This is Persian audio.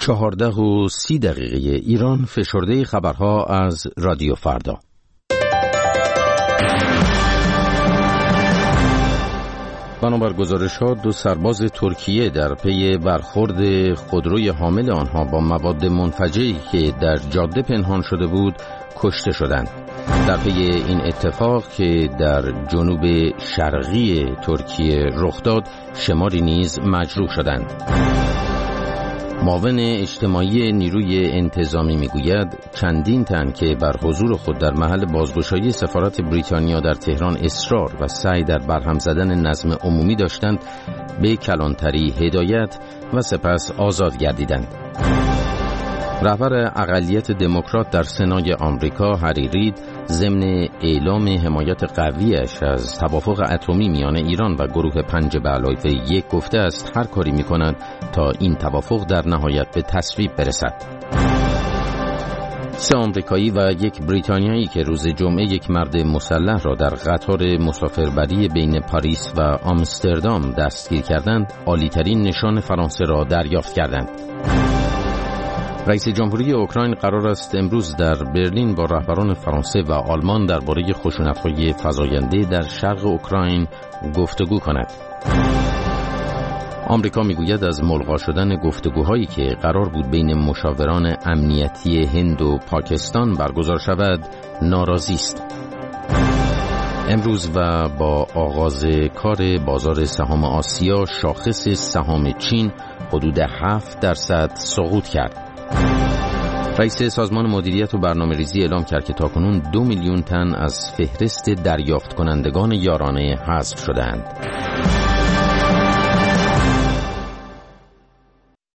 14:30 ایران، فشرده خبرها از رادیو فردا. بنابر گزارش‌ها 2 سرباز ترکیه در پی برخورد خودروی حامل آنها با مواد منفجری که در جاده پنهان شده بود کشته شدند. در پی این اتفاق که در جنوب شرقی ترکیه رخ داد، شماری نیز مجروح شدند. معاون اجتماعی نیروی انتظامی میگوید چندین تن که بر حضور خود در محل بازگشایی سفارت بریتانیا در تهران اصرار و سعی در برهم زدن نظم عمومی داشتند، به کلانتری هدایت و سپس آزاد گردیدند. رهبر اقلیت دموکرات در سنای آمریکا هری رید ضمن اعلام حمایت قویش از توافق اتمی میان ایران و گروه 5 به علاوه 1 گفته است هر کاری می‌کند تا این توافق در نهایت به تصویب برسد. 3 آمریکایی و 1 بریتانیایی که روز جمعه یک مرد مسلح را در قطار مسافربری بین پاریس و آمستردام دستگیر کردند، عالی‌ترین نشان فرانسه را دریافت کردند. رئیس جمهوری اوکراین قرار است امروز در برلین با رهبران فرانسه و آلمان درباره خشونت‌های فزاینده در شرق اوکراین گفتگو کند. آمریکا میگوید از ملغا شدن گفتگوهایی که قرار بود بین مشاوران امنیتی هند و پاکستان برگزار شود ناراضی است. امروز و با آغاز کار بازار سهام آسیا، شاخص سهام چین حدود 7% سقوط کرد. رئیس سازمان مدیریت و برنامه‌ریزی اعلام کرد که تاکنون 2 میلیون تن از فهرست دریافت کنندگان یارانه حذف شدند.